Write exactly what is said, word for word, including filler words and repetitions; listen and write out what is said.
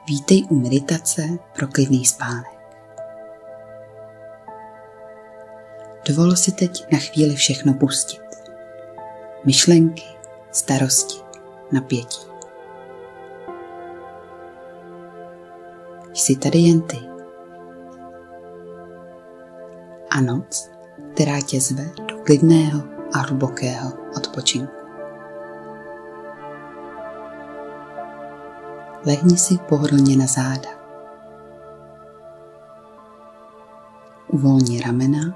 Vítej u meditace pro klidný spánek. Dovol si teď na chvíli všechno pustit. Myšlenky, starosti, napětí. Jsi tady jen ty. A noc, která tě zve do klidného a hlubokého odpočinku. Lehni si pohodlně na záda. Uvolni ramena